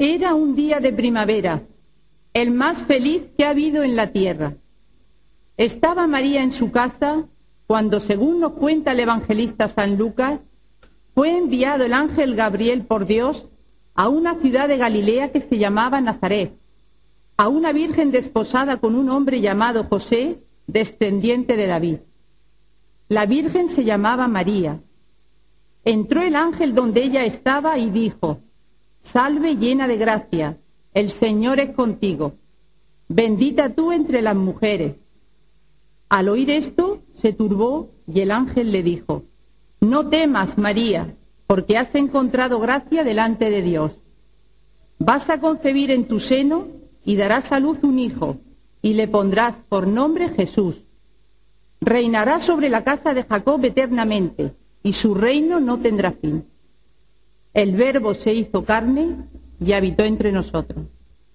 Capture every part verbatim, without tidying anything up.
Era un día de primavera, el más feliz que ha habido en la tierra. Estaba María en su casa cuando, según nos cuenta el evangelista San Lucas, fue enviado el ángel Gabriel por Dios a una ciudad de Galilea que se llamaba Nazaret, a una virgen desposada con un hombre llamado José, descendiente de David. La virgen se llamaba María. Entró el ángel donde ella estaba y dijo: Salve llena de gracia, el Señor es contigo, bendita tú entre las mujeres. Al oír esto, se turbó y el ángel le dijo: No temas, María, porque has encontrado gracia delante de Dios. Vas a concebir en tu seno y darás a luz un hijo, y le pondrás por nombre Jesús. Reinará sobre la casa de Jacob eternamente, y su reino no tendrá fin. El Verbo se hizo carne y habitó entre nosotros.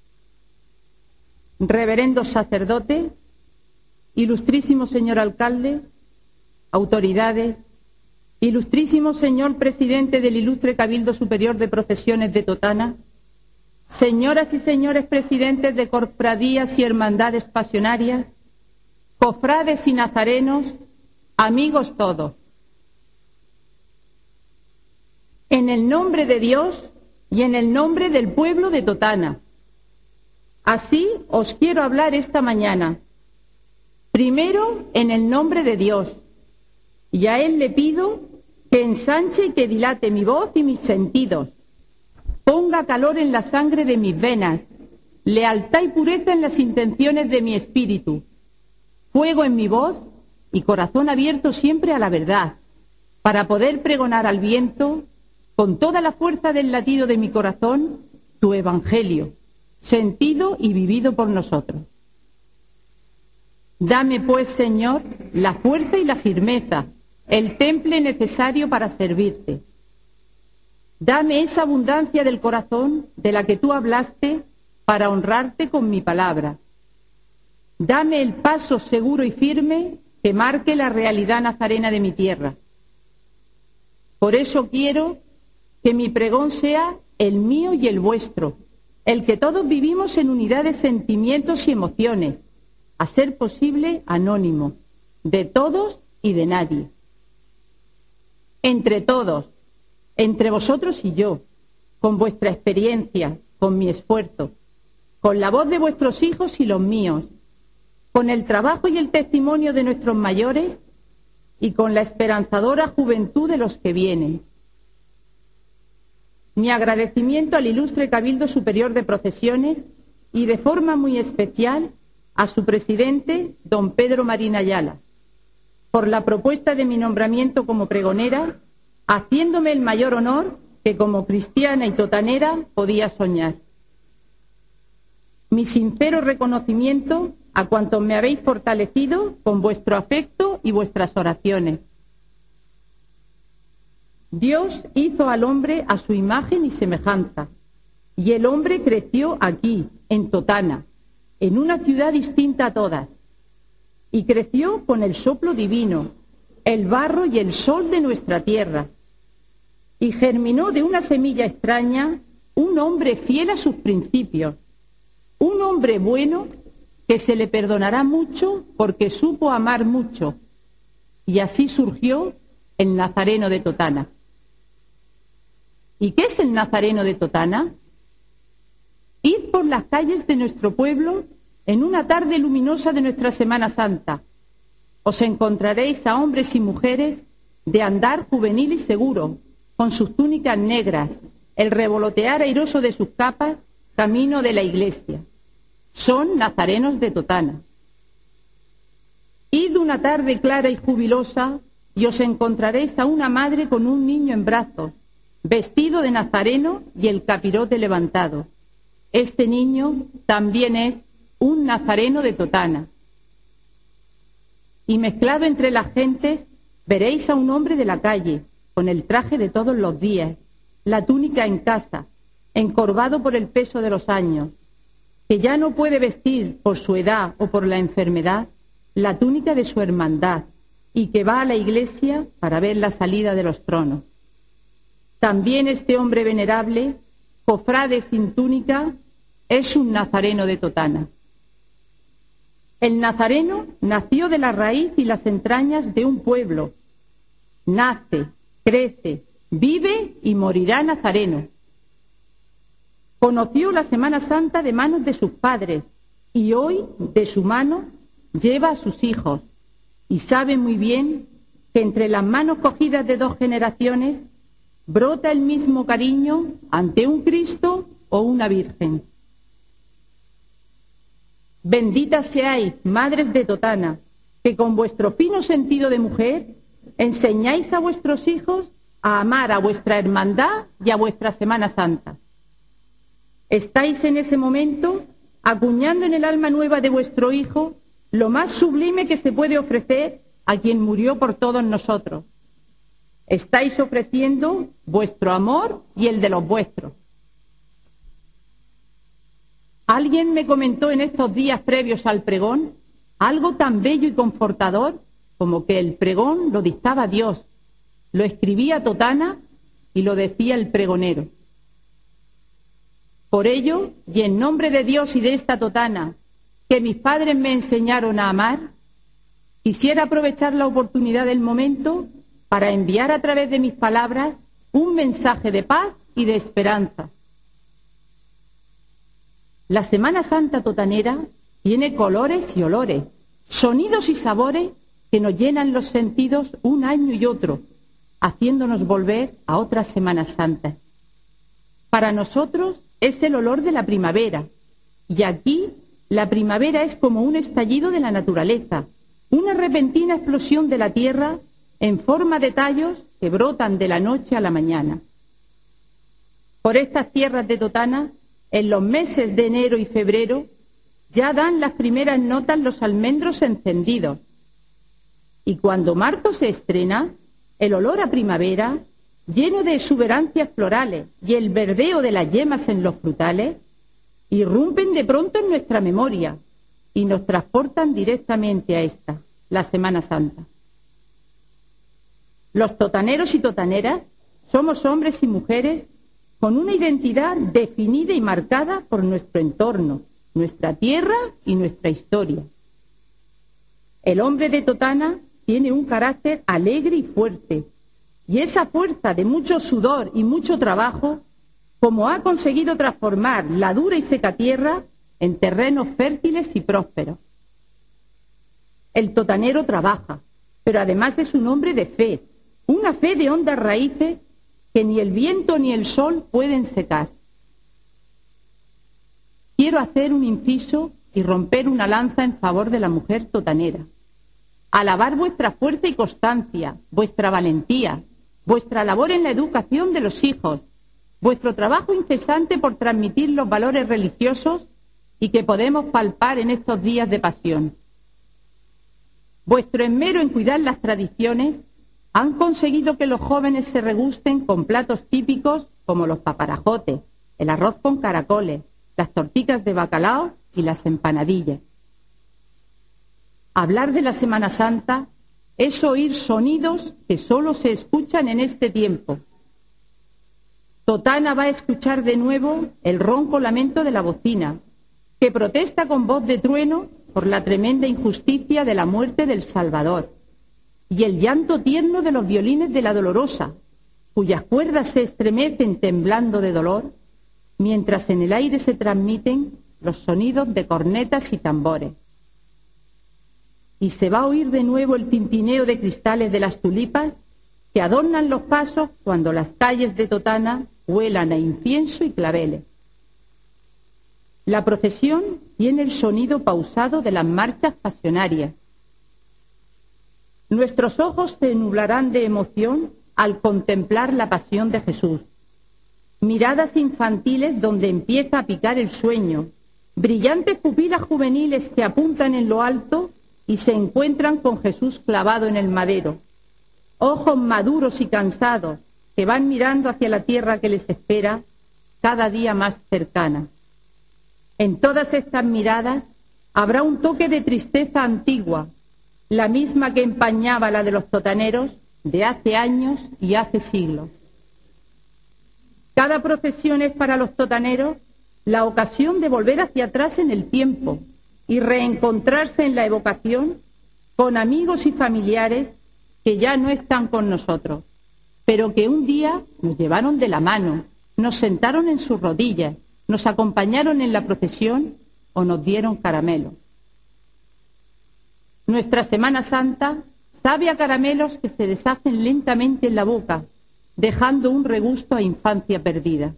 Reverendos sacerdotes, ilustrísimo señor alcalde, autoridades, ilustrísimo señor presidente del ilustre Cabildo Superior de Procesiones de Totana, señoras y señores presidentes de cofradías y hermandades pasionarias, cofrades y nazarenos, amigos todos. En el nombre de Dios y en el nombre del pueblo de Totana. Así os quiero hablar esta mañana. Primero, en el nombre de Dios, y a Él le pido que ensanche y que dilate mi voz y mis sentidos, ponga calor en la sangre de mis venas, lealtad y pureza en las intenciones de mi espíritu, fuego en mi voz y corazón abierto siempre a la verdad, para poder pregonar al viento, con toda la fuerza del latido de mi corazón, tu evangelio, sentido y vivido por nosotros. Dame, pues, Señor, la fuerza y la firmeza, el temple necesario para servirte. Dame esa abundancia del corazón de la que tú hablaste para honrarte con mi palabra. Dame el paso seguro y firme que marque la realidad nazarena de mi tierra. Por eso quiero que mi pregón sea el mío y el vuestro, el que todos vivimos en unidad de sentimientos y emociones, a ser posible anónimo, de todos y de nadie. Entre todos, entre vosotros y yo, con vuestra experiencia, con mi esfuerzo, con la voz de vuestros hijos y los míos, con el trabajo y el testimonio de nuestros mayores y con la esperanzadora juventud de los que vienen. Mi agradecimiento al ilustre Cabildo Superior de Procesiones y de forma muy especial a su presidente, don Pedro Marín Ayala, por la propuesta de mi nombramiento como pregonera, haciéndome el mayor honor que como cristiana y totanera podía soñar. Mi sincero reconocimiento a cuantos me habéis fortalecido con vuestro afecto y vuestras oraciones. Dios hizo al hombre a su imagen y semejanza, y el hombre creció aquí, en Totana, en una ciudad distinta a todas, y creció con el soplo divino, el barro y el sol de nuestra tierra, y germinó de una semilla extraña un hombre fiel a sus principios, un hombre bueno que se le perdonará mucho porque supo amar mucho, y así surgió el Nazareno de Totana. ¿Y qué es el Nazareno de Totana? Id por las calles de nuestro pueblo en una tarde luminosa de nuestra Semana Santa. Os encontraréis a hombres y mujeres de andar juvenil y seguro, con sus túnicas negras, el revolotear airoso de sus capas, camino de la iglesia. Son nazarenos de Totana. Id una tarde clara y jubilosa y os encontraréis a una madre con un niño en brazos, vestido de nazareno y el capirote levantado. Este niño también es un nazareno de Totana. Y mezclado entre las gentes veréis a un hombre de la calle, con el traje de todos los días, la túnica en casa, encorvado por el peso de los años, que ya no puede vestir por su edad o por la enfermedad la túnica de su hermandad y que va a la iglesia para ver la salida de los tronos. También este hombre venerable cofrade sin túnica, es un nazareno de Totana. El nazareno nació de la raíz y las entrañas de un pueblo. Nace, crece, vive y morirá nazareno. Conoció la Semana Santa de manos de sus padres y hoy de su mano lleva a sus hijos y sabe muy bien que entre las manos cogidas de dos generaciones brota el mismo cariño ante un Cristo o una Virgen. Benditas seáis, madres de Totana, que con vuestro fino sentido de mujer enseñáis a vuestros hijos a amar a vuestra hermandad y a vuestra Semana Santa. Estáis en ese momento acuñando en el alma nueva de vuestro hijo lo más sublime que se puede ofrecer a quien murió por todos nosotros. Estáis ofreciendo vuestro amor y el de los vuestros. Alguien me comentó en estos días previos al pregón algo tan bello y confortador como que el pregón lo dictaba Dios, lo escribía Totana y lo decía el pregonero. Por ello, y en nombre de Dios y de esta Totana, que mis padres me enseñaron a amar, quisiera aprovechar la oportunidad del momento para enviar a través de mis palabras un mensaje de paz y de esperanza. La Semana Santa totanera tiene colores y olores, sonidos y sabores que nos llenan los sentidos un año y otro, haciéndonos volver a otras Semanas Santas. Para nosotros es el olor de la primavera, y aquí la primavera es como un estallido de la naturaleza, una repentina explosión de la tierra en forma de tallos que brotan de la noche a la mañana. Por estas tierras de Totana, en los meses de enero y febrero, ya dan las primeras notas los almendros encendidos, y cuando marzo se estrena, el olor a primavera, lleno de exuberancias florales y el verdeo de las yemas en los frutales, irrumpen de pronto en nuestra memoria y nos transportan directamente a esta, la Semana Santa. Los totaneros y totaneras somos hombres y mujeres con una identidad definida y marcada por nuestro entorno, nuestra tierra y nuestra historia. El hombre de Totana tiene un carácter alegre y fuerte, y esa fuerza de mucho sudor y mucho trabajo, como ha conseguido transformar la dura y seca tierra en terrenos fértiles y prósperos. El totanero trabaja, pero además es un hombre de fe, una fe de hondas raíces que ni el viento ni el sol pueden secar. Quiero hacer un inciso y romper una lanza en favor de la mujer totanera. Alabar vuestra fuerza y constancia, vuestra valentía, vuestra labor en la educación de los hijos, vuestro trabajo incesante por transmitir los valores religiosos y que podemos palpar en estos días de pasión. Vuestro esmero en cuidar las tradiciones han conseguido que los jóvenes se regusten con platos típicos como los paparajotes, el arroz con caracoles, las torticas de bacalao y las empanadillas. Hablar de la Semana Santa es oír sonidos que solo se escuchan en este tiempo. Totana va a escuchar de nuevo el ronco lamento de la bocina, que protesta con voz de trueno por la tremenda injusticia de la muerte del Salvador, y el llanto tierno de los violines de la Dolorosa, cuyas cuerdas se estremecen temblando de dolor, mientras en el aire se transmiten los sonidos de cornetas y tambores. Y se va a oír de nuevo el tintineo de cristales de las tulipas que adornan los pasos cuando las calles de Totana huelan a incienso y claveles. La procesión tiene el sonido pausado de las marchas pasionarias. Nuestros ojos se nublarán de emoción al contemplar la pasión de Jesús. Miradas infantiles donde empieza a picar el sueño, brillantes pupilas juveniles que apuntan en lo alto y se encuentran con Jesús clavado en el madero. Ojos maduros y cansados que van mirando hacia la tierra que les espera cada día más cercana. En todas estas miradas habrá un toque de tristeza antigua, la misma que empañaba la de los totaneros de hace años y hace siglos. Cada procesión es para los totaneros la ocasión de volver hacia atrás en el tiempo y reencontrarse en la evocación con amigos y familiares que ya no están con nosotros, pero que un día nos llevaron de la mano, nos sentaron en sus rodillas, nos acompañaron en la procesión o nos dieron caramelos. Nuestra Semana Santa sabe a caramelos que se deshacen lentamente en la boca, dejando un regusto a infancia perdida.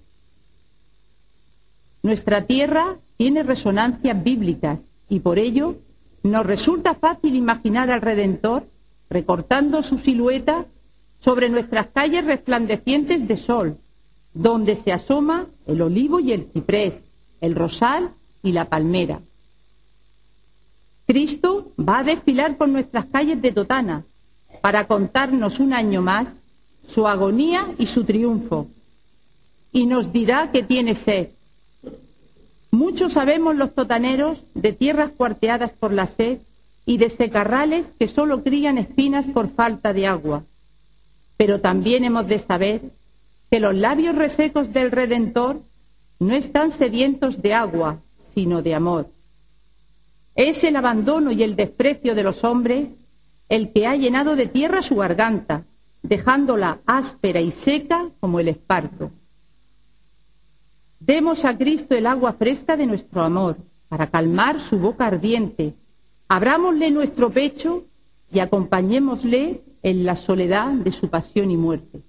Nuestra tierra tiene resonancias bíblicas y por ello nos resulta fácil imaginar al Redentor recortando su silueta sobre nuestras calles resplandecientes de sol, donde se asoma el olivo y el ciprés, el rosal y la palmera. Cristo va a desfilar por nuestras calles de Totana para contarnos un año más su agonía y su triunfo, y nos dirá que tiene sed. Muchos sabemos los totaneros de tierras cuarteadas por la sed y de secarrales que solo crían espinas por falta de agua, pero también hemos de saber que los labios resecos del Redentor no están sedientos de agua, sino de amor. Es el abandono y el desprecio de los hombres el que ha llenado de tierra su garganta, dejándola áspera y seca como el esparto. Demos a Cristo el agua fresca de nuestro amor, para calmar su boca ardiente. Abrámosle nuestro pecho y acompañémosle en la soledad de su pasión y muerte.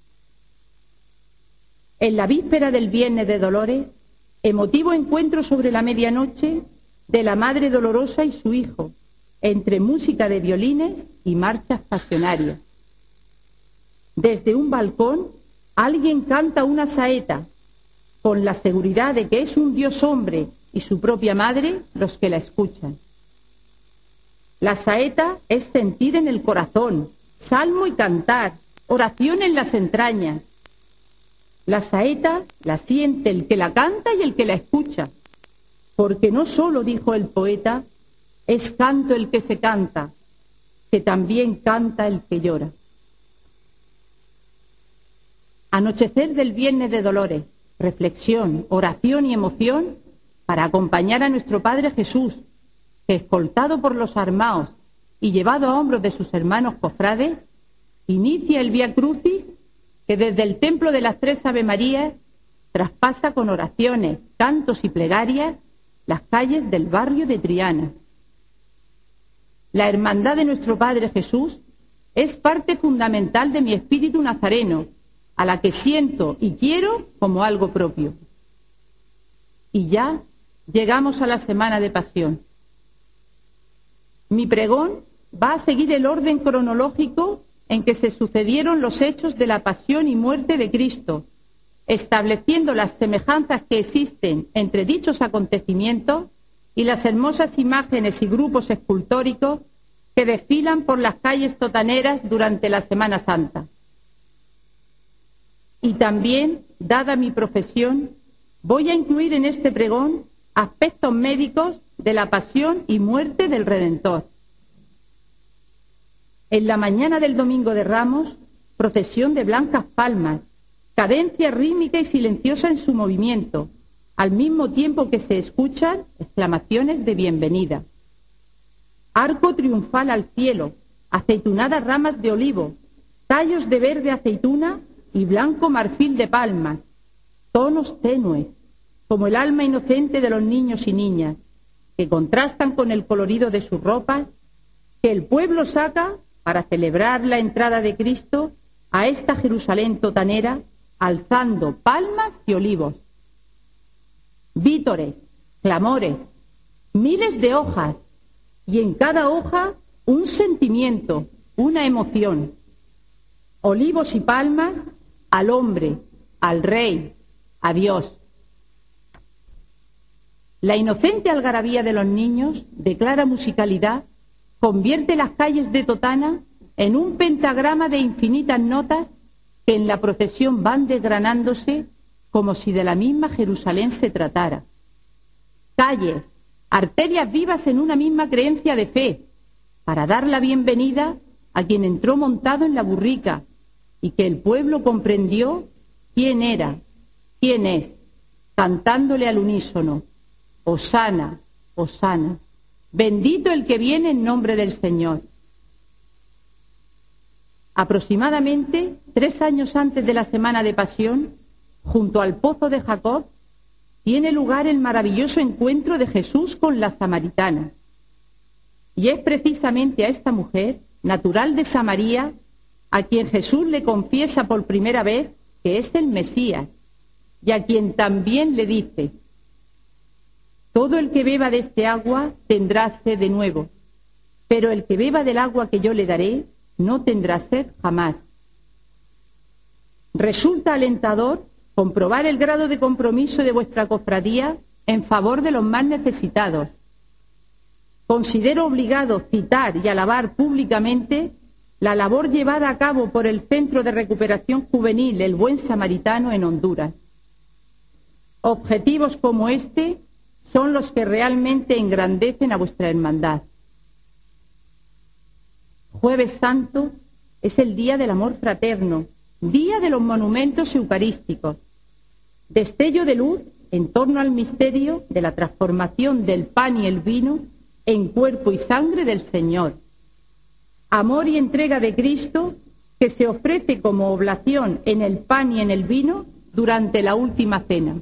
En la víspera del Viernes de Dolores, emotivo encuentro sobre la medianoche de la Madre Dolorosa y su Hijo, entre música de violines y marchas pasionarias. Desde un balcón, alguien canta una saeta, con la seguridad de que es un Dios hombre y su propia madre los que la escuchan. La saeta es sentir en el corazón, salmo y cantar, oración en las entrañas. La saeta la siente el que la canta y el que la escucha, porque no solo, dijo el poeta, es canto el que se canta, que también canta el que llora. Anochecer del Viernes de Dolores, reflexión, oración y emoción para acompañar a nuestro Padre Jesús, que escoltado por los armaos y llevado a hombros de sus hermanos cofrades, inicia el Vía Crucis que desde el templo de las tres Ave Marías traspasa con oraciones, cantos y plegarias las calles del barrio de Triana. La hermandad de nuestro Padre Jesús es parte fundamental de mi espíritu nazareno, a la que siento y quiero como algo propio. Y ya llegamos a la Semana de Pasión. Mi pregón va a seguir el orden cronológico en que se sucedieron los hechos de la pasión y muerte de Cristo, estableciendo las semejanzas que existen entre dichos acontecimientos y las hermosas imágenes y grupos escultóricos que desfilan por las calles totaneras durante la Semana Santa. Y también, dada mi profesión, voy a incluir en este pregón aspectos médicos de la pasión y muerte del Redentor. En la mañana del Domingo de Ramos, procesión de blancas palmas, cadencia rítmica y silenciosa en su movimiento, al mismo tiempo que se escuchan exclamaciones de bienvenida. Arco triunfal al cielo, aceitunadas ramas de olivo, tallos de verde aceituna y blanco marfil de palmas, tonos tenues, como el alma inocente de los niños y niñas, que contrastan con el colorido de sus ropas, que el pueblo saca para celebrar la entrada de Cristo a esta Jerusalén totanera, alzando palmas y olivos. Vítores, clamores, miles de hojas, y en cada hoja un sentimiento, una emoción. Olivos y palmas al hombre, al rey, a Dios. La inocente algarabía de los niños, de clara musicalidad, convierte las calles de Totana en un pentagrama de infinitas notas que en la procesión van desgranándose como si de la misma Jerusalén se tratara. Calles, arterias vivas en una misma creencia de fe, para dar la bienvenida a quien entró montado en la burrica y que el pueblo comprendió quién era ¿quién es?, cantándole al unísono: Hosana, Hosana, bendito el que viene en nombre del Señor. Aproximadamente tres años antes de la Semana de Pasión, junto al pozo de Jacob, tiene lugar el maravilloso encuentro de Jesús con la samaritana. Y es precisamente a esta mujer, natural de Samaria, a quien Jesús le confiesa por primera vez que es el Mesías, y a quien también le dice: todo el que beba de este agua tendrá sed de nuevo, pero el que beba del agua que yo le daré no tendrá sed jamás. Resulta alentador comprobar el grado de compromiso de vuestra cofradía en favor de los más necesitados. Considero obligado citar y alabar públicamente la labor llevada a cabo por el Centro de Recuperación Juvenil El Buen Samaritano en Honduras. Objetivos como este son los que realmente engrandecen a vuestra hermandad. Jueves Santo es el día del amor fraterno, día de los monumentos eucarísticos, destello de luz en torno al misterio de la transformación del pan y el vino en cuerpo y sangre del Señor. Amor y entrega de Cristo que se ofrece como oblación en el pan y en el vino durante la última cena.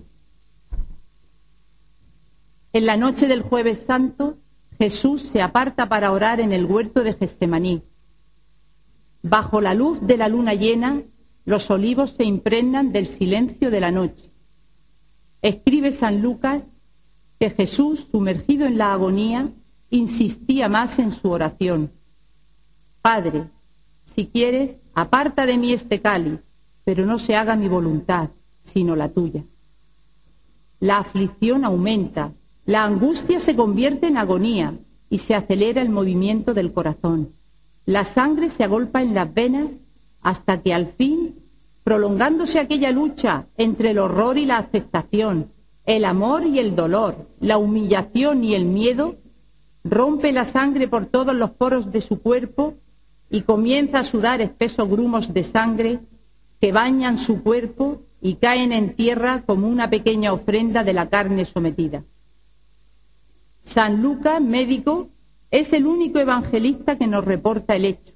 En la noche del Jueves Santo, Jesús se aparta para orar en el huerto de Getsemaní. Bajo la luz de la luna llena, los olivos se impregnan del silencio de la noche. Escribe San Lucas que Jesús, sumergido en la agonía, insistía más en su oración: Padre, si quieres, aparta de mí este cáliz, pero no se haga mi voluntad, sino la tuya. La aflicción aumenta, la angustia se convierte en agonía y se acelera el movimiento del corazón. La sangre se agolpa en las venas hasta que al fin, prolongándose aquella lucha entre el horror y la aceptación, el amor y el dolor, la humillación y el miedo, rompe la sangre por todos los poros de su cuerpo y comienza a sudar espesos grumos de sangre que bañan su cuerpo y caen en tierra como una pequeña ofrenda de la carne sometida. San Lucas, médico, es el único evangelista que nos reporta el hecho.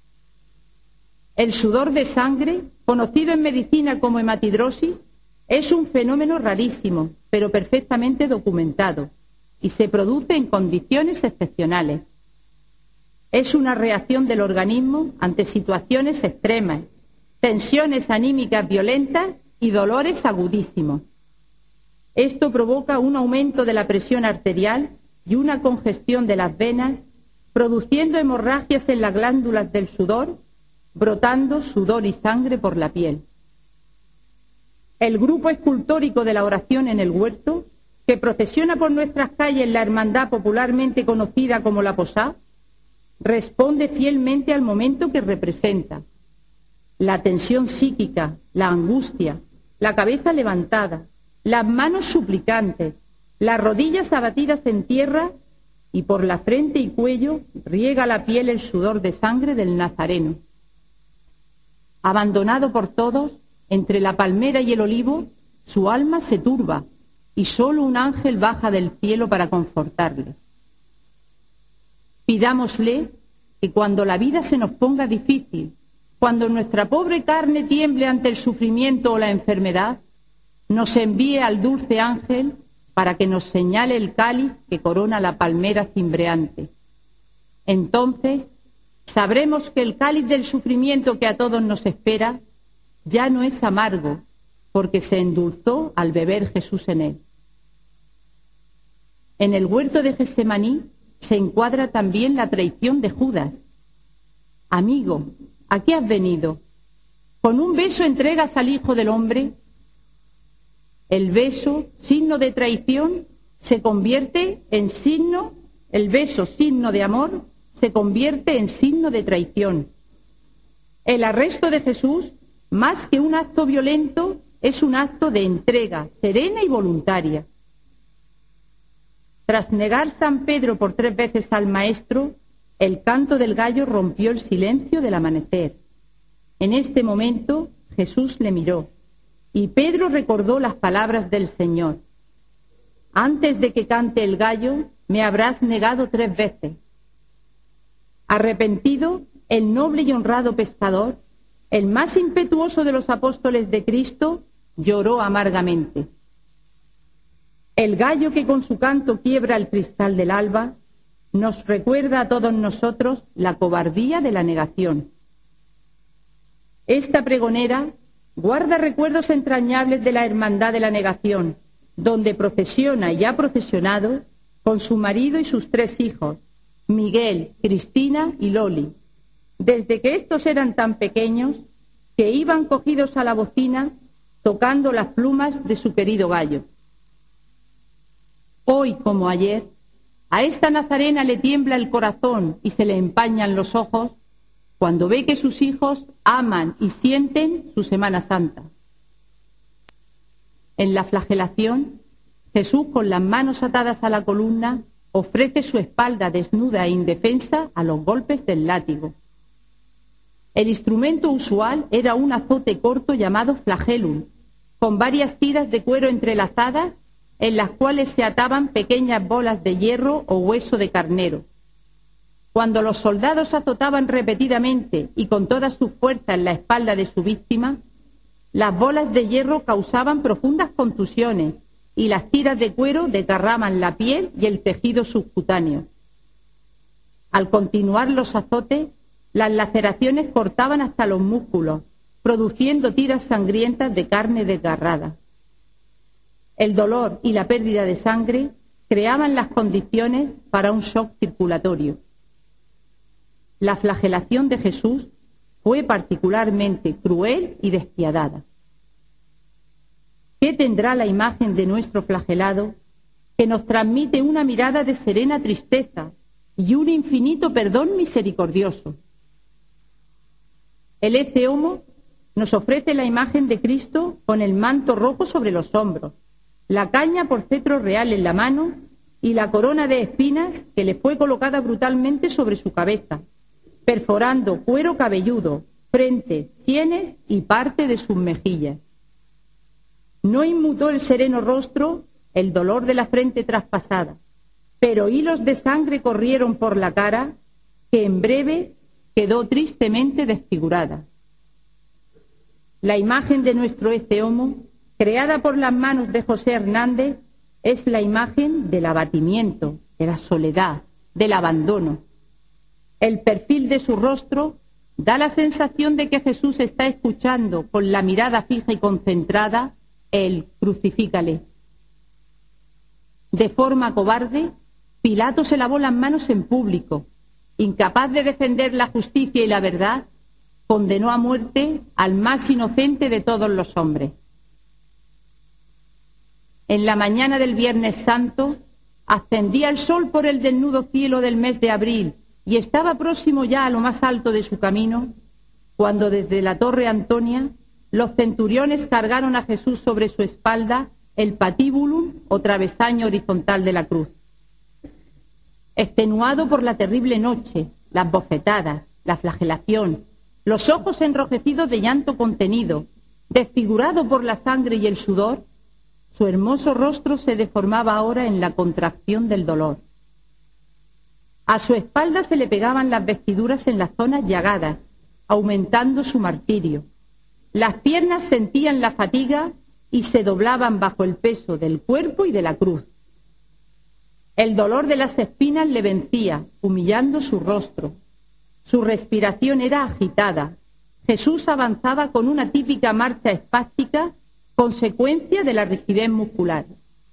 El sudor de sangre, conocido en medicina como hematidrosis, es un fenómeno rarísimo, pero perfectamente documentado, y se produce en condiciones excepcionales. Es una reacción del organismo ante situaciones extremas, tensiones anímicas violentas y dolores agudísimos. Esto provoca un aumento de la presión arterial y una congestión de las venas, produciendo hemorragias en las glándulas del sudor, brotando sudor y sangre por la piel. El grupo escultórico de la oración en el huerto, que procesiona por nuestras calles la hermandad popularmente conocida como la Posada, responde fielmente al momento que representa. La tensión psíquica, la angustia, la cabeza levantada, las manos suplicantes, las rodillas abatidas en tierra y por la frente y cuello riega la piel el sudor de sangre del Nazareno. Abandonado por todos, entre la palmera y el olivo, su alma se turba y solo un ángel baja del cielo para confortarle. Pidámosle que cuando la vida se nos ponga difícil, cuando nuestra pobre carne tiemble ante el sufrimiento o la enfermedad, nos envíe al dulce ángel para que nos señale el cáliz que corona la palmera cimbreante. Entonces sabremos que el cáliz del sufrimiento que a todos nos espera ya no es amargo, porque se endulzó al beber Jesús en él. En el huerto de Getsemaní se encuadra también la traición de Judas. Amigo, ¿a qué has venido? ¿Con un beso entregas al Hijo del Hombre? El beso, signo de traición, se convierte en signo, el beso, signo de amor, se convierte en signo de traición. El arresto de Jesús, más que un acto violento, es un acto de entrega serena y voluntaria. Tras negar San Pedro por tres veces al Maestro, el canto del gallo rompió el silencio del amanecer. En este momento Jesús le miró y Pedro recordó las palabras del Señor: antes de que cante el gallo, me habrás negado tres veces. Arrepentido, el noble y honrado pescador, el más impetuoso de los apóstoles de Cristo, lloró amargamente. El gallo que con su canto quiebra el cristal del alba nos recuerda a todos nosotros la cobardía de la negación. Esta pregonera guarda recuerdos entrañables de la hermandad de la negación, donde procesiona y ha procesionado con su marido y sus tres hijos, Miguel, Cristina y Loli, desde que estos eran tan pequeños que iban cogidos a la bocina tocando las plumas de su querido gallo. Hoy, como ayer, a esta nazarena le tiembla el corazón y se le empañan los ojos cuando ve que sus hijos aman y sienten su Semana Santa. En la flagelación, Jesús, con las manos atadas a la columna, ofrece su espalda desnuda e indefensa a los golpes del látigo. El instrumento usual era un azote corto llamado flagellum, con varias tiras de cuero entrelazadas en las cuales se ataban pequeñas bolas de hierro o hueso de carnero. Cuando los soldados azotaban repetidamente y con toda su fuerza en la espalda de su víctima, las bolas de hierro causaban profundas contusiones y las tiras de cuero desgarraban la piel y el tejido subcutáneo. Al continuar los azotes, las laceraciones cortaban hasta los músculos, produciendo tiras sangrientas de carne desgarrada. El dolor y la pérdida de sangre creaban las condiciones para un shock circulatorio. La flagelación de Jesús fue particularmente cruel y despiadada. ¿Qué tendrá la imagen de nuestro flagelado que nos transmite una mirada de serena tristeza y un infinito perdón misericordioso? El Ecce Homo nos ofrece la imagen de Cristo con el manto rojo sobre los hombros, la caña por cetro real en la mano y la corona de espinas que le fue colocada brutalmente sobre su cabeza, perforando cuero cabelludo, frente, sienes y parte de sus mejillas. No inmutó el sereno rostro el dolor de la frente traspasada, pero hilos de sangre corrieron por la cara, que en breve quedó tristemente desfigurada. La imagen de nuestro Ecce Homo, creada por las manos de José Hernández, es la imagen del abatimiento, de la soledad, del abandono. El perfil de su rostro da la sensación de que Jesús está escuchando con la mirada fija y concentrada el crucifícale. De forma cobarde, Pilato se lavó las manos en público. Incapaz de defender la justicia y la verdad, condenó a muerte al más inocente de todos los hombres. En la mañana del Viernes Santo, ascendía el sol por el desnudo cielo del mes de abril y estaba próximo ya a lo más alto de su camino, cuando desde la Torre Antonia los centuriones cargaron a Jesús sobre su espalda el patíbulum o travesaño horizontal de la cruz. Extenuado por la terrible noche, las bofetadas, la flagelación, los ojos enrojecidos de llanto contenido, desfigurado por la sangre y el sudor, su hermoso rostro se deformaba ahora en la contracción del dolor. A su espalda se le pegaban las vestiduras en las zonas llagadas, aumentando su martirio. Las piernas sentían la fatiga y se doblaban bajo el peso del cuerpo y de la cruz. El dolor de las espinas le vencía, humillando su rostro. Su respiración era agitada. Jesús avanzaba con una típica marcha espástica, consecuencia de la rigidez muscular.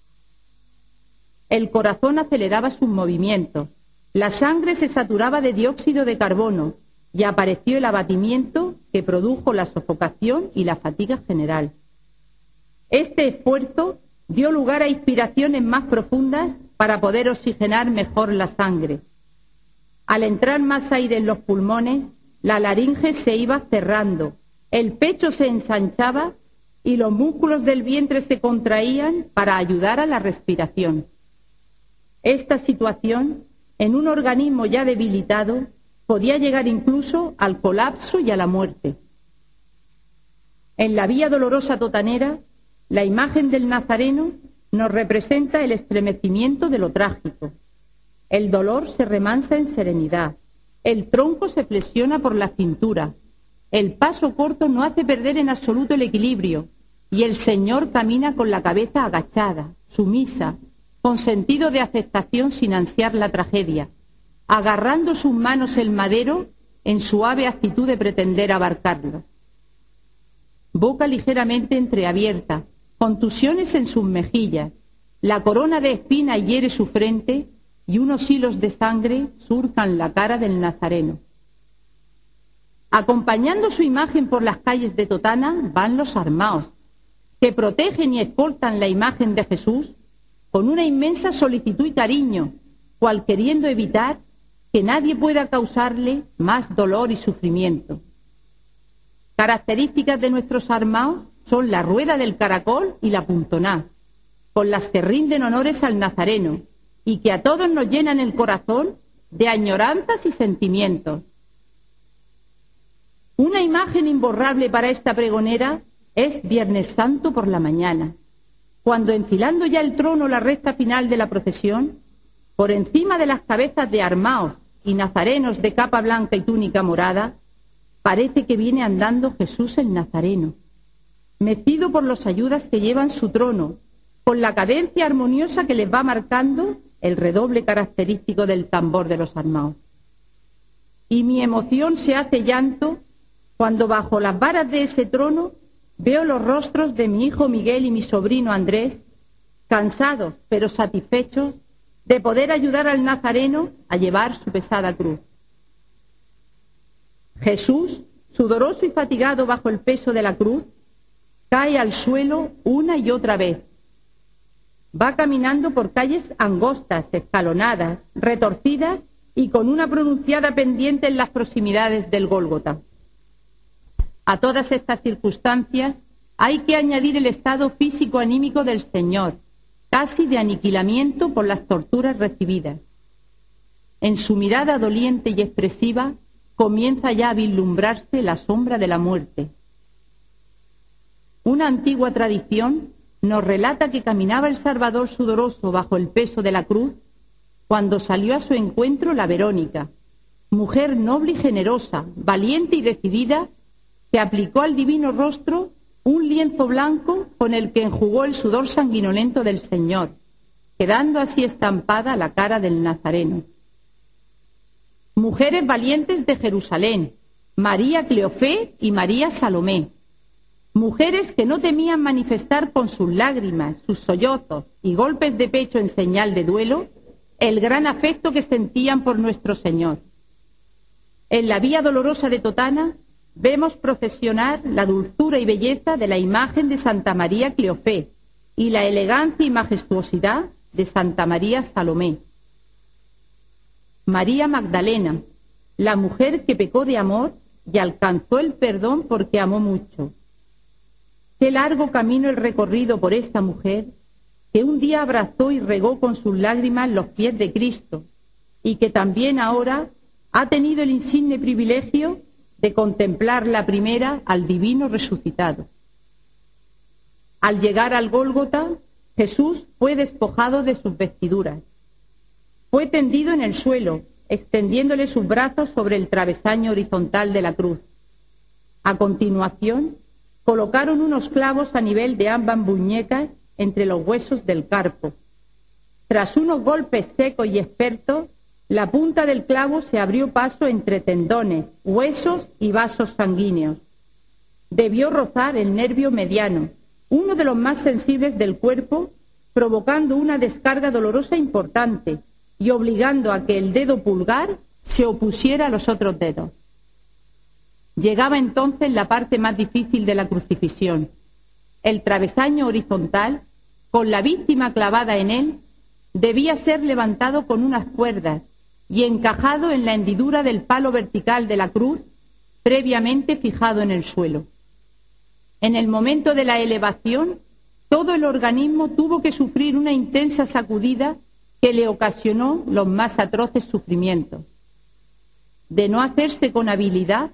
El corazón aceleraba sus movimientos, la sangre se saturaba de dióxido de carbono y apareció el abatimiento que produjo la sofocación y la fatiga general. Este esfuerzo dio lugar a inspiraciones más profundas para poder oxigenar mejor la sangre. Al entrar más aire en los pulmones, la laringe se iba cerrando, el pecho se ensanchaba y los músculos del vientre se contraían para ayudar a la respiración. Esta situación, en un organismo ya debilitado, podía llegar incluso al colapso y a la muerte. En la Vía Dolorosa totanera, la imagen del Nazareno nos representa el estremecimiento de lo trágico. El dolor se remansa en serenidad, el tronco se flexiona por la cintura, el paso corto no hace perder en absoluto el equilibrio, y el Señor camina con la cabeza agachada, sumisa, con sentido de aceptación sin ansiar la tragedia, agarrando sus manos el madero en suave actitud de pretender abarcarlo. Boca ligeramente entreabierta, contusiones en sus mejillas, la corona de espinas hiere su frente y unos hilos de sangre surcan la cara del Nazareno. Acompañando su imagen por las calles de Totana van los armaos, que protegen y escoltan la imagen de Jesús con una inmensa solicitud y cariño, cual queriendo evitar que nadie pueda causarle más dolor y sufrimiento. Características de nuestros armaos son la rueda del caracol y la puntoná, con las que rinden honores al Nazareno y que a todos nos llenan el corazón de añoranzas y sentimientos. Una imagen imborrable para esta pregonera es Viernes Santo por la mañana, cuando enfilando ya el trono la recta final de la procesión, por encima de las cabezas de armaos y nazarenos de capa blanca y túnica morada, parece que viene andando Jesús el Nazareno, mecido por los ayudas que llevan su trono, con la cadencia armoniosa que les va marcando el redoble característico del tambor de los armaos. Y mi emoción se hace llanto cuando bajo las varas de ese trono veo los rostros de mi hijo Miguel y mi sobrino Andrés, cansados pero satisfechos de poder ayudar al Nazareno a llevar su pesada cruz. Jesús, sudoroso y fatigado bajo el peso de la cruz, cae al suelo una y otra vez. Va caminando por calles angostas, escalonadas, retorcidas y con una pronunciada pendiente en las proximidades del Gólgota. A todas estas circunstancias hay que añadir el estado físico-anímico del Señor, casi de aniquilamiento por las torturas recibidas. En su mirada doliente y expresiva comienza ya a vislumbrarse la sombra de la muerte. Una antigua tradición nos relata que caminaba el Salvador sudoroso bajo el peso de la cruz cuando salió a su encuentro la Verónica, mujer noble y generosa, valiente y decidida, que aplicó al divino rostro un lienzo blanco con el que enjugó el sudor sanguinolento del Señor, quedando así estampada la cara del Nazareno. Mujeres valientes de Jerusalén, María Cleofé y María Salomé, mujeres que no temían manifestar con sus lágrimas, sus sollozos y golpes de pecho en señal de duelo el gran afecto que sentían por nuestro Señor. En la Vía Dolorosa de Totana vemos procesionar la dulzura y belleza de la imagen de Santa María Cleofé y la elegancia y majestuosidad de Santa María Salomé. María Magdalena, la mujer que pecó de amor y alcanzó el perdón porque amó mucho. Qué largo camino el recorrido por esta mujer que un día abrazó y regó con sus lágrimas los pies de Cristo y que también ahora ha tenido el insigne privilegio de contemplar la primera al divino resucitado. Al llegar al Gólgota, Jesús fue despojado de sus vestiduras. Fue tendido en el suelo, extendiéndole sus brazos sobre el travesaño horizontal de la cruz. A continuación, colocaron unos clavos a nivel de ambas muñecas entre los huesos del carpo. Tras unos golpes secos y expertos, la punta del clavo se abrió paso entre tendones, huesos y vasos sanguíneos. Debió rozar el nervio mediano, uno de los más sensibles del cuerpo, provocando una descarga dolorosa importante y obligando a que el dedo pulgar se opusiera a los otros dedos. Llegaba entonces la parte más difícil de la crucifixión. El travesaño horizontal, con la víctima clavada en él, debía ser levantado con unas cuerdas y encajado en la hendidura del palo vertical de la cruz, previamente fijado en el suelo. En el momento de la elevación, todo el organismo tuvo que sufrir una intensa sacudida que le ocasionó los más atroces sufrimientos. De no hacerse con habilidad,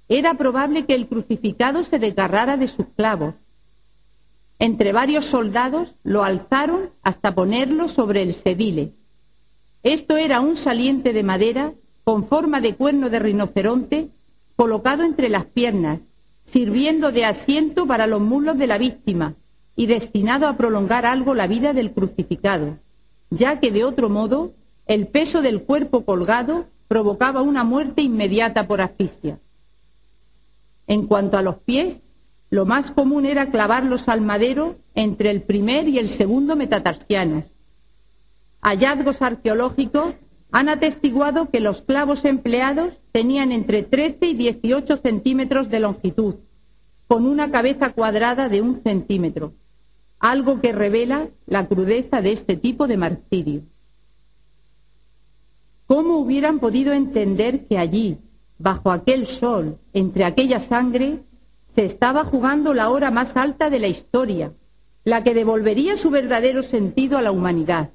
era probable que el crucificado se desgarrara de sus clavos. Entre varios soldados lo alzaron hasta ponerlo sobre el sedile. Esto era un saliente de madera con forma de cuerno de rinoceronte colocado entre las piernas, sirviendo de asiento para los muslos de la víctima y destinado a prolongar algo la vida del crucificado, ya que de otro modo el peso del cuerpo colgado provocaba una muerte inmediata por asfixia. En cuanto a los pies, lo más común era clavarlos al madero entre el primer y el segundo metatarsianos. Hallazgos arqueológicos han atestiguado que los clavos empleados tenían entre trece y dieciocho centímetros de longitud, con una cabeza cuadrada de un centímetro, algo que revela la crudeza de este tipo de martirio. ¿Cómo hubieran podido entender que allí, bajo aquel sol, entre aquella sangre, se estaba jugando la hora más alta de la historia, la que devolvería su verdadero sentido a la humanidad?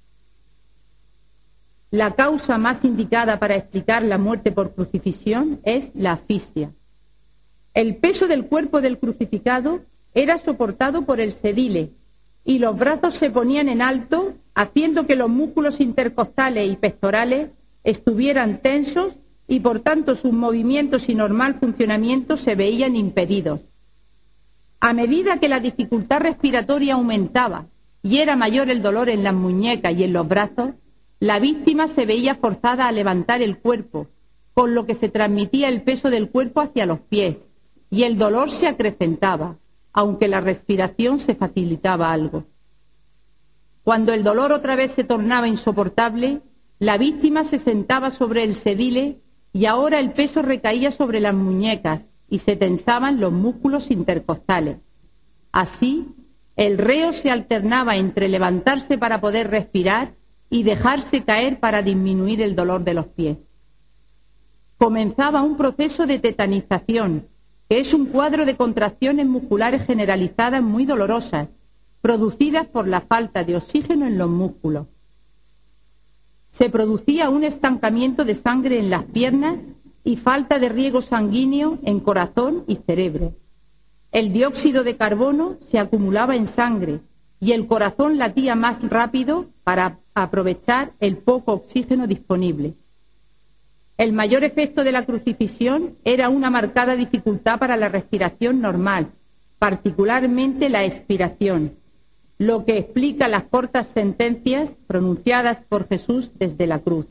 La causa más indicada para explicar la muerte por crucifixión es la asfixia. El peso del cuerpo del crucificado era soportado por el sedile y los brazos se ponían en alto, haciendo que los músculos intercostales y pectorales estuvieran tensos y por tanto sus movimientos y normal funcionamiento se veían impedidos. A medida que la dificultad respiratoria aumentaba y era mayor el dolor en las muñecas y en los brazos, la víctima se veía forzada a levantar el cuerpo, con lo que se transmitía el peso del cuerpo hacia los pies, y el dolor se acrecentaba, aunque la respiración se facilitaba algo. Cuando el dolor otra vez se tornaba insoportable, la víctima se sentaba sobre el sedile y ahora el peso recaía sobre las muñecas y se tensaban los músculos intercostales. Así, el reo se alternaba entre levantarse para poder respirar y dejarse caer para disminuir el dolor de los pies. Comenzaba un proceso de tetanización, que es un cuadro de contracciones musculares generalizadas muy dolorosas, producidas por la falta de oxígeno en los músculos. Se producía un estancamiento de sangre en las piernas y falta de riego sanguíneo en corazón y cerebro. El dióxido de carbono se acumulaba en sangre y el corazón latía más rápido para aprovechar el poco oxígeno disponible. El mayor efecto de la crucifixión era una marcada dificultad para la respiración normal, particularmente la expiración, lo que explica las cortas sentencias pronunciadas por Jesús desde la cruz.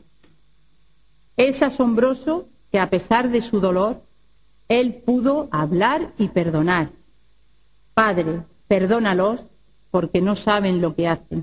Es asombroso que a pesar de su dolor, él pudo hablar y perdonar. Padre, perdónalos porque no saben lo que hacen.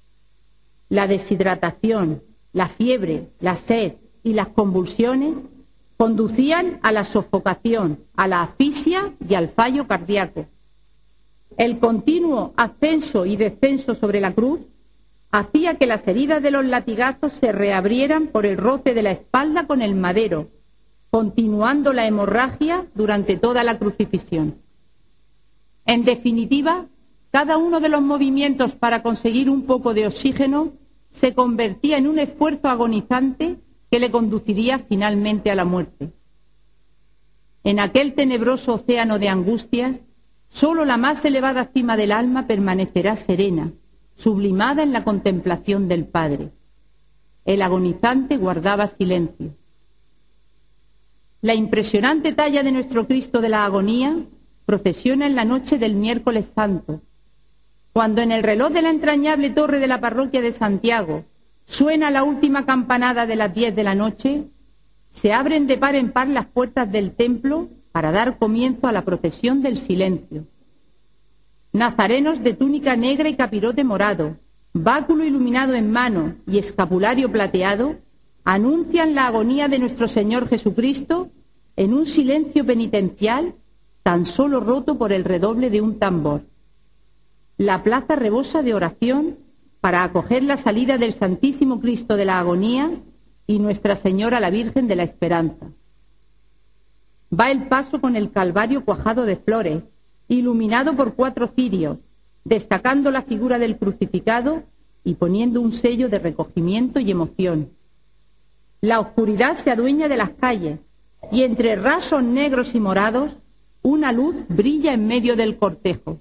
La deshidratación, la fiebre, la sed y las convulsiones conducían a la sofocación, a la asfixia y al fallo cardíaco. El continuo ascenso y descenso sobre la cruz hacía que las heridas de los latigazos se reabrieran por el roce de la espalda con el madero, continuando la hemorragia durante toda la crucifixión. En definitiva, cada uno de los movimientos para conseguir un poco de oxígeno se convertía en un esfuerzo agonizante que le conduciría finalmente a la muerte. En aquel tenebroso océano de angustias, sólo la más elevada cima del alma permanecerá serena, sublimada en la contemplación del Padre. El agonizante guardaba silencio. La impresionante talla de nuestro Cristo de la agonía procesiona en la noche del miércoles santo, cuando en el reloj de la entrañable torre de la parroquia de Santiago suena la última campanada de las diez de la noche, se abren de par en par las puertas del templo para dar comienzo a la procesión del silencio. Nazarenos de túnica negra y capirote morado, báculo iluminado en mano y escapulario plateado, anuncian la agonía de nuestro Señor Jesucristo en un silencio penitencial tan solo roto por el redoble de un tambor. La plaza rebosa de oración para acoger la salida del Santísimo Cristo de la Agonía y Nuestra Señora la Virgen de la Esperanza. Va el paso con el Calvario cuajado de flores, iluminado por cuatro cirios, destacando la figura del crucificado y poniendo un sello de recogimiento y emoción. La oscuridad se adueña de las calles, y entre rasos negros y morados, una luz brilla en medio del cortejo.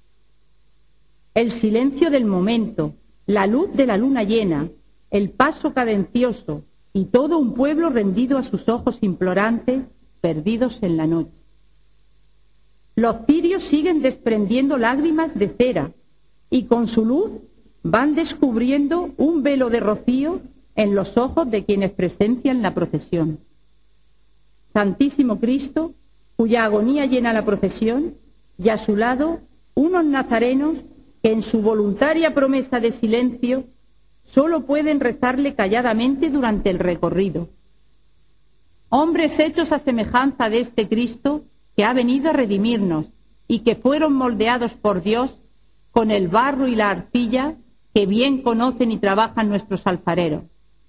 El silencio del momento, la luz de la luna llena, el paso cadencioso y todo un pueblo rendido a sus ojos implorantes, perdidos en la noche. Los cirios siguen desprendiendo lágrimas de cera y con su luz van descubriendo un velo de rocío en los ojos de quienes presencian la procesión. Santísimo Cristo, cuya agonía llena la procesión, y a su lado unos nazarenos que en su voluntaria promesa de silencio solo pueden rezarle calladamente durante el recorrido. Hombres hechos a semejanza de este Cristo que ha venido a redimirnos y que fueron moldeados por Dios con el barro y la arcilla que bien conocen y trabajan nuestros alfareros.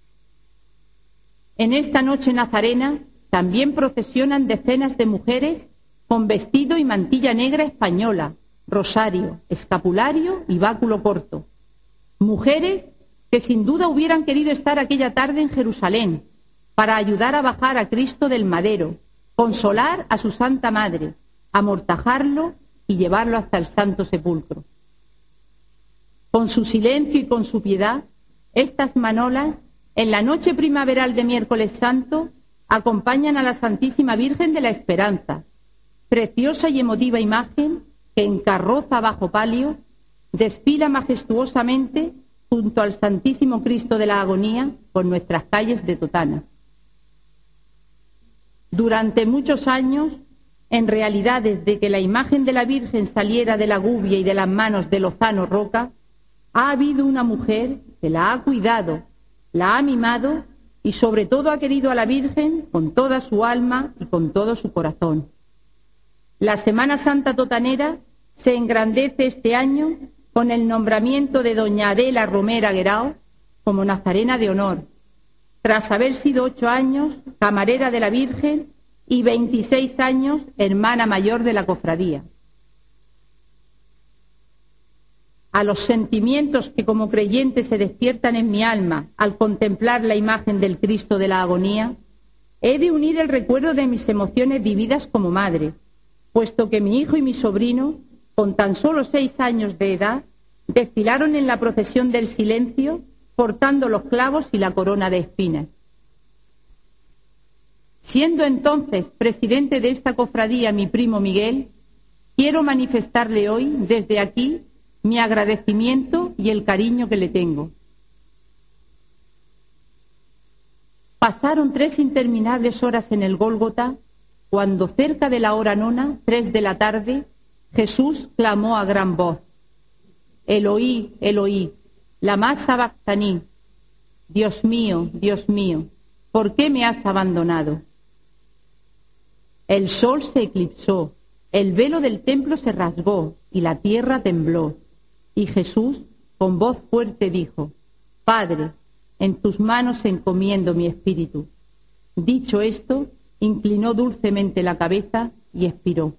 En esta noche nazarena también procesionan decenas de mujeres con vestido y mantilla negra española, rosario, escapulario y báculo corto. Mujeres que sin duda hubieran querido estar aquella tarde en Jerusalén para ayudar a bajar a Cristo del madero, consolar a su Santa Madre, amortajarlo y llevarlo hasta el Santo Sepulcro. Con su silencio y con su piedad, estas manolas, en la noche primaveral de Miércoles Santo, acompañan a la Santísima Virgen de la Esperanza, preciosa y emotiva imagen que en carroza bajo palio desfila majestuosamente junto al Santísimo Cristo de la Agonía por nuestras calles de Totana. Durante muchos años, en realidad desde que la imagen de la Virgen saliera de la gubia y de las manos de Lozano Roca, ha habido una mujer que la ha cuidado, la ha mimado y sobre todo ha querido a la Virgen con toda su alma y con todo su corazón. La Semana Santa totanera se engrandece este año con el nombramiento de doña Adela Romera Guerao como nazarena de honor, tras haber sido ocho años camarera de la Virgen y veintiséis años hermana mayor de la cofradía. A los sentimientos que como creyente se despiertan en mi alma al contemplar la imagen del Cristo de la Agonía, he de unir el recuerdo de mis emociones vividas como madre, puesto que mi hijo y mi sobrino, con tan solo seis años de edad, desfilaron en la procesión del silencio portando los clavos y la corona de espinas. Siendo entonces presidente de esta cofradía mi primo Miguel, quiero manifestarle hoy desde aquí mi agradecimiento y el cariño que le tengo. Pasaron tres interminables horas en el Gólgota, cuando cerca de la hora nona, tres de la tarde, Jesús clamó a gran voz: Eloí, Eloí, lama sabactaní, Dios mío, Dios mío, ¿por qué me has abandonado? El sol se eclipsó, el velo del templo se rasgó y la tierra tembló. Y Jesús, con voz fuerte, dijo: Padre, en tus manos encomiendo mi espíritu. Dicho esto, inclinó dulcemente la cabeza y expiró.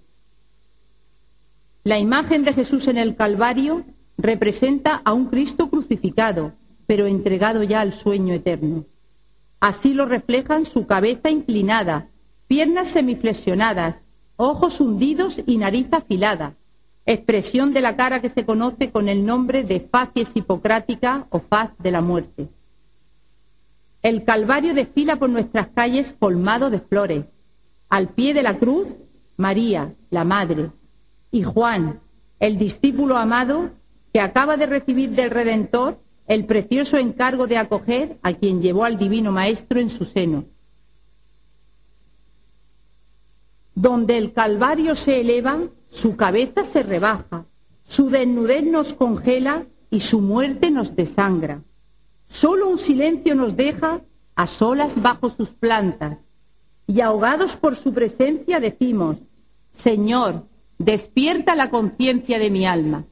La imagen de Jesús en el Calvario representa a un Cristo crucificado, pero entregado ya al sueño eterno. Así lo reflejan su cabeza inclinada, piernas semiflexionadas, ojos hundidos y nariz afilada, expresión de la cara que se conoce con el nombre de facies hipocrática o faz de la muerte. El Calvario desfila por nuestras calles colmado de flores. Al pie de la cruz, María, la Madre, y Juan, el discípulo amado que acaba de recibir del Redentor el precioso encargo de acoger a quien llevó al Divino Maestro en su seno. Donde el Calvario se eleva, su cabeza se rebaja, su desnudez nos congela y su muerte nos desangra. Solo un silencio nos deja a solas bajo sus plantas, y ahogados por su presencia decimos: Señor, despierta la conciencia de mi alma.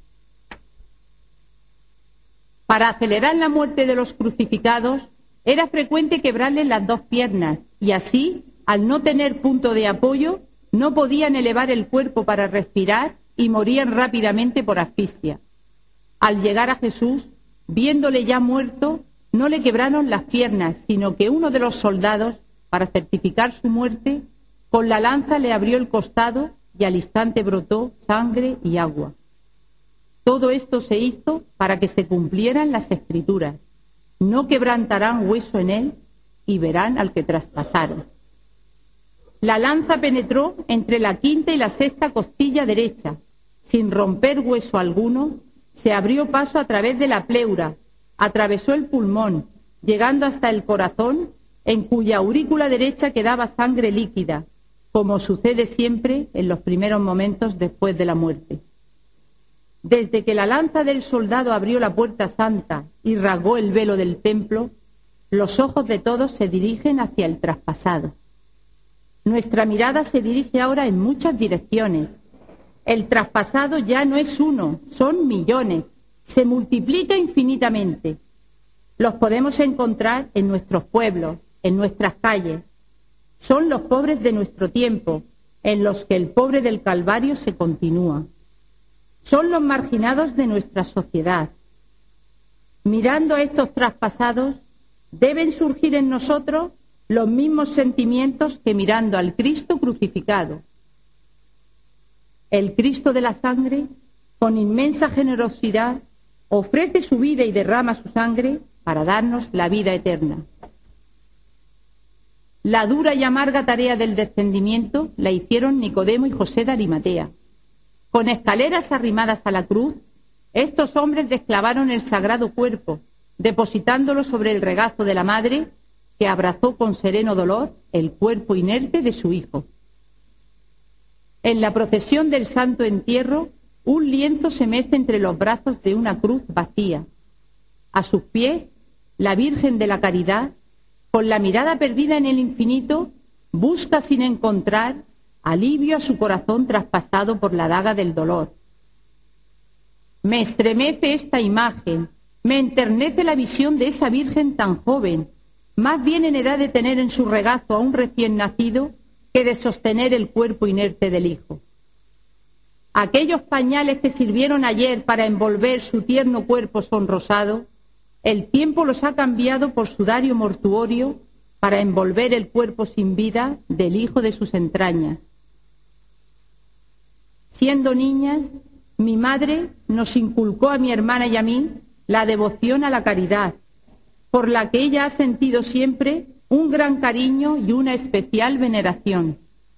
Para acelerar la muerte de los crucificados, era frecuente quebrarles las dos piernas, y así, al no tener punto de apoyo, no podían elevar el cuerpo para respirar y morían rápidamente por asfixia. Al llegar a Jesús, viéndole ya muerto, no le quebraron las piernas, sino que uno de los soldados, para certificar su muerte, con la lanza le abrió el costado y al instante brotó sangre y agua. Todo esto se hizo para que se cumplieran las Escrituras. No quebrantarán hueso en él y verán al que traspasaron. La lanza penetró entre la quinta y la sexta costilla derecha. Sin romper hueso alguno, se abrió paso a través de la pleura, atravesó el pulmón, llegando hasta el corazón, en cuya aurícula derecha quedaba sangre líquida, como sucede siempre en los primeros momentos después de la muerte. Desde que la lanza del soldado abrió la puerta santa y rasgó el velo del templo, los ojos de todos se dirigen hacia el traspasado. Nuestra mirada se dirige ahora en muchas direcciones. El traspasado ya no es uno, son millones, se multiplica infinitamente. Los podemos encontrar en nuestros pueblos, en nuestras calles. Son los pobres de nuestro tiempo, en los que el pobre del Calvario se continúa. Son los marginados de nuestra sociedad. Mirando a estos traspasados, deben surgir en nosotros los mismos sentimientos que mirando al Cristo crucificado. El Cristo de la sangre, con inmensa generosidad, ofrece su vida y derrama su sangre para darnos la vida eterna. La dura y amarga tarea del descendimiento la hicieron Nicodemo y José de Arimatea. Con escaleras arrimadas a la cruz, estos hombres desclavaron el sagrado cuerpo, depositándolo sobre el regazo de la madre, que abrazó con sereno dolor el cuerpo inerte de su hijo. En la procesión del Santo Entierro, un lienzo se mece entre los brazos de una cruz vacía. A sus pies, la Virgen de la Caridad, con la mirada perdida en el infinito, busca sin encontrar alivio a su corazón traspasado por la daga del dolor. Me estremece esta imagen, me enternece la visión de esa Virgen tan joven, más bien en edad de tener en su regazo a un recién nacido que de sostener el cuerpo inerte del hijo. Aquellos pañales que sirvieron ayer para envolver su tierno cuerpo sonrosado, el tiempo los ha cambiado por sudario mortuorio para envolver el cuerpo sin vida del hijo de sus entrañas. Siendo niñas, mi madre nos inculcó a mi hermana y a mí la devoción a la caridad, por la que ella ha sentido siempre un gran cariño y una especial veneración.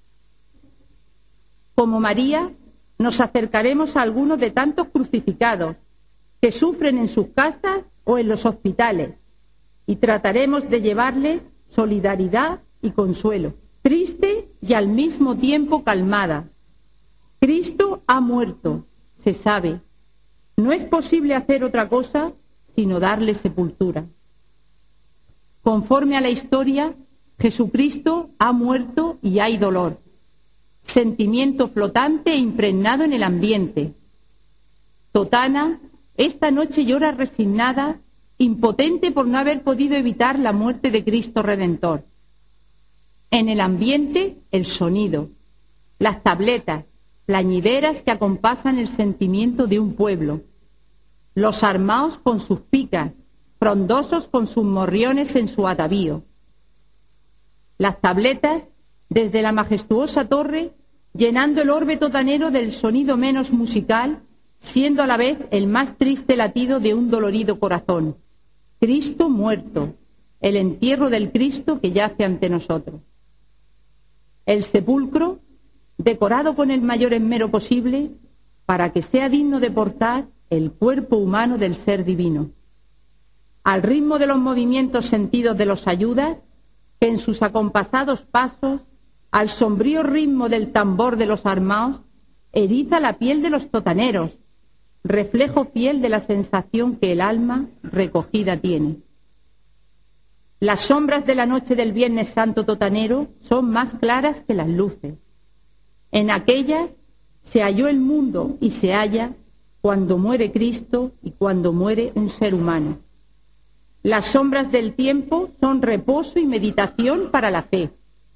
Como María, nos acercaremos a algunos de tantos crucificados que sufren en sus casas o en los hospitales y trataremos de llevarles solidaridad y consuelo, triste y al mismo tiempo calmada. Cristo ha muerto, se sabe. No es posible hacer otra cosa sino darle sepultura. Conforme a la historia, Jesucristo ha muerto y hay dolor, sentimiento flotante e impregnado en el ambiente. Totana esta noche llora resignada, impotente por no haber podido evitar la muerte de Cristo Redentor. En el ambiente, el sonido, las tabletas, plañideras que acompasan el sentimiento de un pueblo, los armaos con sus picas, frondosos con sus morriones en su atavío. Las tabletas, desde la majestuosa torre, llenando el orbe totanero del sonido menos musical, siendo a la vez el más triste latido de un dolorido corazón. Cristo muerto, el entierro del Cristo que yace ante nosotros. El sepulcro, decorado con el mayor esmero posible, para que sea digno de portar el cuerpo humano del ser divino. Al ritmo de los movimientos sentidos de los ayudas, que en sus acompasados pasos, al sombrío ritmo del tambor de los armaos, eriza la piel de los totaneros, reflejo fiel de la sensación que el alma recogida tiene. Las sombras de la noche del Viernes Santo totanero son más claras que las luces. En aquellas se halló el mundo y se halla cuando muere Cristo y cuando muere un ser humano. Las sombras del tiempo son reposo y meditación para la fe.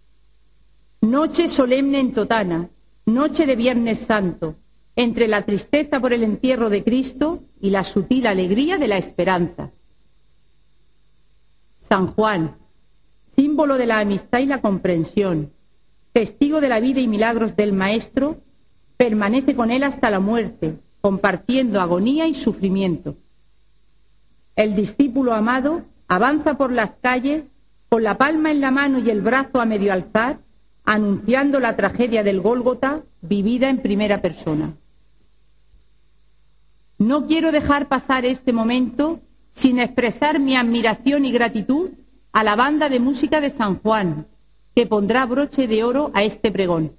Noche solemne en Totana, noche de Viernes Santo, entre la tristeza por el entierro de Cristo y la sutil alegría de la esperanza. San Juan, símbolo símbolo de la amistad y la comprensión, testigo de la vida y milagros del Maestro, permanece con él hasta la muerte, compartiendo agonía y sufrimiento. El discípulo amado avanza por las calles con la palma en la mano y el brazo a medio alzar, anunciando la tragedia del Gólgota vivida en primera persona. No quiero dejar pasar este momento sin expresar mi admiración y gratitud a la banda de música de San Juan, que pondrá broche de oro a este pregón.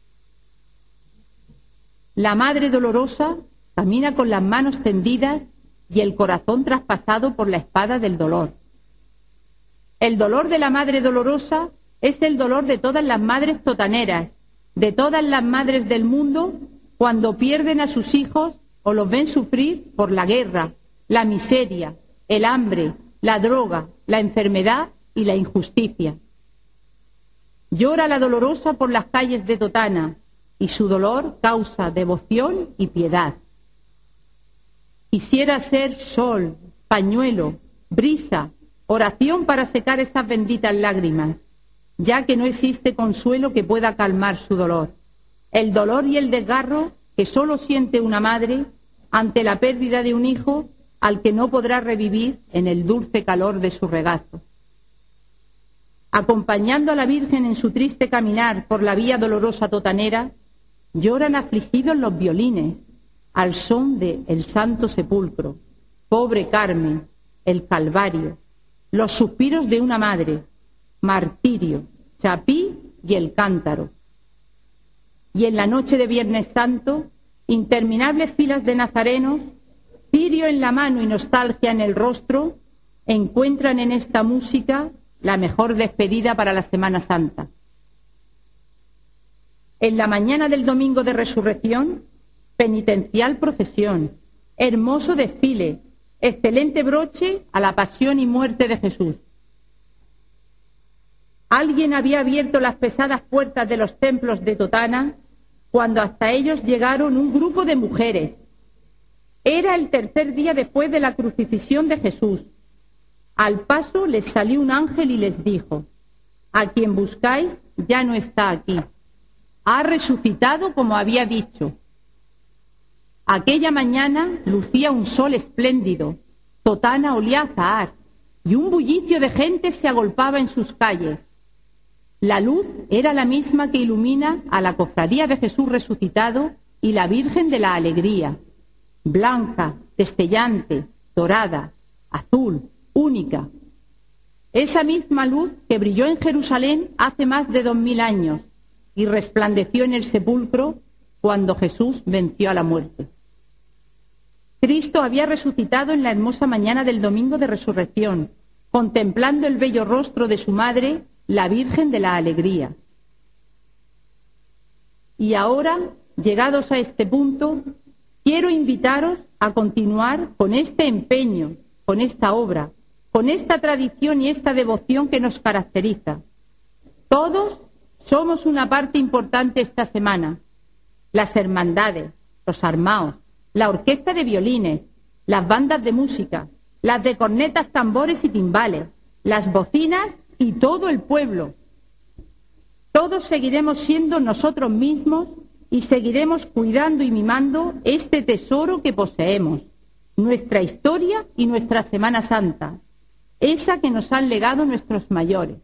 La Madre Dolorosa camina con las manos tendidas y el corazón traspasado por la espada del dolor. El dolor de la Madre Dolorosa es el dolor de todas las madres totaneras, de todas las madres del mundo, cuando pierden a sus hijos o los ven sufrir por la guerra, la miseria, el hambre, la droga, la enfermedad y la injusticia. Llora la Dolorosa por las calles de Totana y su dolor causa devoción y piedad. Quisiera ser sol, pañuelo, brisa, oración para secar esas benditas lágrimas, ya que no existe consuelo que pueda calmar su dolor, el dolor y el desgarro que solo siente una madre ante la pérdida de un hijo al que no podrá revivir en el dulce calor de su regazo. Acompañando a la Virgen en su triste caminar por la vía dolorosa totanera, lloran afligidos los violines al son de El Santo Sepulcro, Pobre Carmen, El Calvario, los suspiros de una madre, Martirio, Chapí y El Cántaro. Y en la noche de Viernes Santo, interminables filas de nazarenos, cirio en la mano y nostalgia en el rostro, encuentran en esta música la mejor despedida para la Semana Santa. En la mañana del domingo de Resurrección, penitencial procesión, hermoso desfile, excelente broche a la pasión y muerte de Jesús. Alguien había abierto las pesadas puertas de los templos de Totana cuando hasta ellos llegaron un grupo de mujeres. Era el tercer día después de la crucifixión de Jesús. Al paso les salió un ángel y les dijo: a quien buscáis ya no está aquí. Ha resucitado como había dicho. Aquella mañana lucía un sol espléndido, Totana olía a azahar y un bullicio de gente se agolpaba en sus calles. La luz era la misma que ilumina a la cofradía de Jesús resucitado y la Virgen de la Alegría, blanca, destellante, dorada, azul, única. Esa misma luz que brilló en Jerusalén hace más de dos mil años y resplandeció en el sepulcro cuando Jesús venció a la muerte. Cristo había resucitado en la hermosa mañana del domingo de resurrección, contemplando el bello rostro de su madre, la Virgen de la Alegría. Y ahora, llegados a este punto, quiero invitaros a continuar con este empeño, con esta obra, con esta tradición y esta devoción que nos caracteriza. Todos somos una parte importante esta semana. Las hermandades, los armaos, la orquesta de violines, las bandas de música, las de cornetas, tambores y timbales, las bocinas y todo el pueblo. Todos seguiremos siendo nosotros mismos y seguiremos cuidando y mimando este tesoro que poseemos, nuestra historia y nuestra Semana Santa, esa que nos han legado nuestros mayores.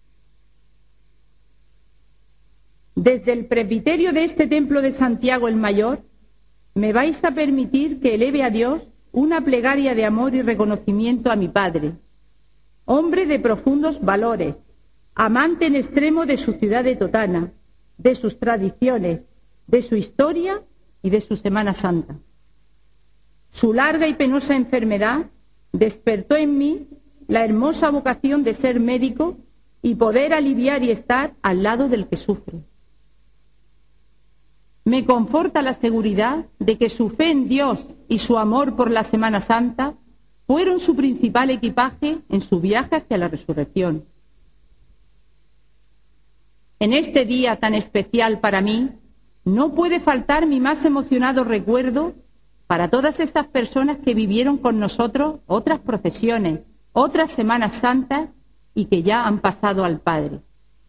Desde el presbiterio de este templo de Santiago el Mayor, me vais a permitir que eleve a Dios una plegaria de amor y reconocimiento a mi padre, hombre de profundos valores, amante en extremo de su ciudad de Totana, de sus tradiciones, de su historia y de su Semana Santa. Su larga y penosa enfermedad despertó en mí la hermosa vocación de ser médico y poder aliviar y estar al lado del que sufre. Me conforta la seguridad de que su fe en Dios y su amor por la Semana Santa fueron su principal equipaje en su viaje hacia la resurrección. En este día tan especial para mí, no puede faltar mi más emocionado recuerdo para todas esas personas que vivieron con nosotros otras procesiones, otras Semanas Santas y que ya han pasado al Padre.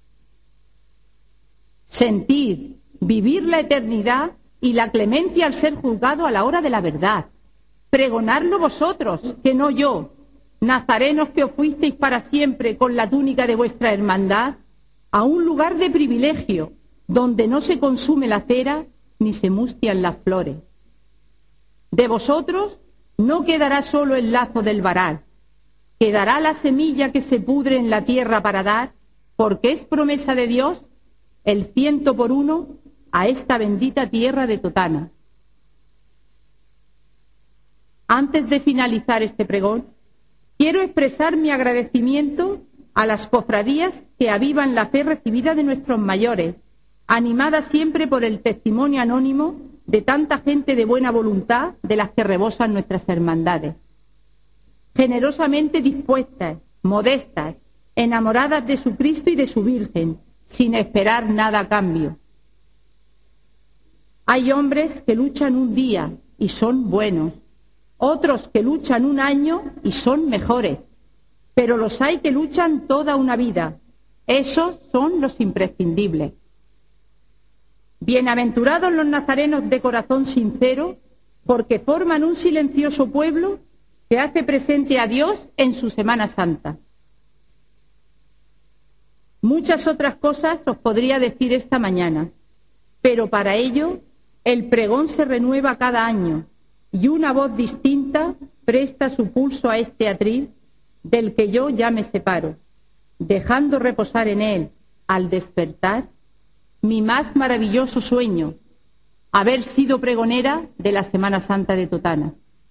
Sentir, vivir la eternidad y la clemencia al ser juzgado a la hora de la verdad. Pregonarlo vosotros, que no yo, nazarenos que os fuisteis para siempre con la túnica de vuestra hermandad, a un lugar de privilegio, donde no se consume la cera ni se mustian las flores. De vosotros no quedará solo el lazo del varal, quedará la semilla que se pudre en la tierra para dar, porque es promesa de Dios, el ciento por uno a esta bendita tierra de Totana. Antes de finalizar este pregón, quiero expresar mi agradecimiento a las cofradías que avivan la fe recibida de nuestros mayores, animada siempre por el testimonio anónimo de tanta gente de buena voluntad de las que rebosan nuestras hermandades. Generosamente dispuestas, modestas, enamoradas de su Cristo y de su Virgen, sin esperar nada a cambio. Hay hombres que luchan un día y son buenos, otros que luchan un año y son mejores, pero los hay que luchan toda una vida. Esos son los imprescindibles. Bienaventurados los nazarenos de corazón sincero, porque forman un silencioso pueblo que hace presente a Dios en su Semana Santa. Muchas otras cosas os podría decir esta mañana, pero para ello el pregón se renueva cada año y una voz distinta presta su pulso a este atril del que yo ya me separo, dejando reposar en él, al despertar, mi más maravilloso sueño, haber sido pregonera de la Semana Santa de Totana.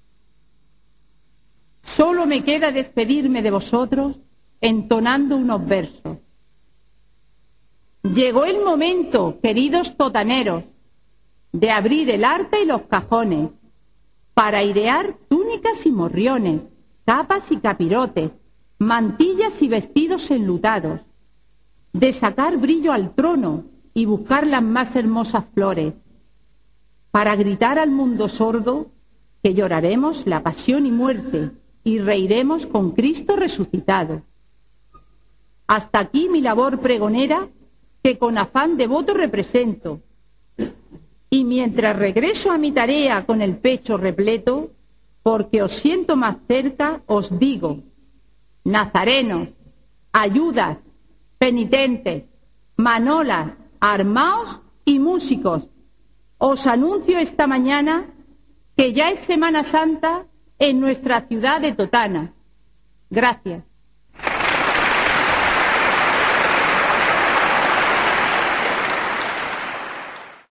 Solo me queda despedirme de vosotros entonando unos versos. Llegó el momento, queridos totaneros, de abrir el arca y los cajones, para airear túnicas y morriones, capas y capirotes, mantillas y vestidos enlutados, de sacar brillo al trono y buscar las más hermosas flores, para gritar al mundo sordo que lloraremos la pasión y muerte y reiremos con Cristo resucitado. Hasta aquí mi labor pregonera, que con afán devoto represento, y mientras regreso a mi tarea con el pecho repleto, porque os siento más cerca, os digo: nazarenos, ayudas, penitentes, manolas, armaos y músicos, os anuncio esta mañana que ya es Semana Santa en nuestra ciudad de Totana. Gracias.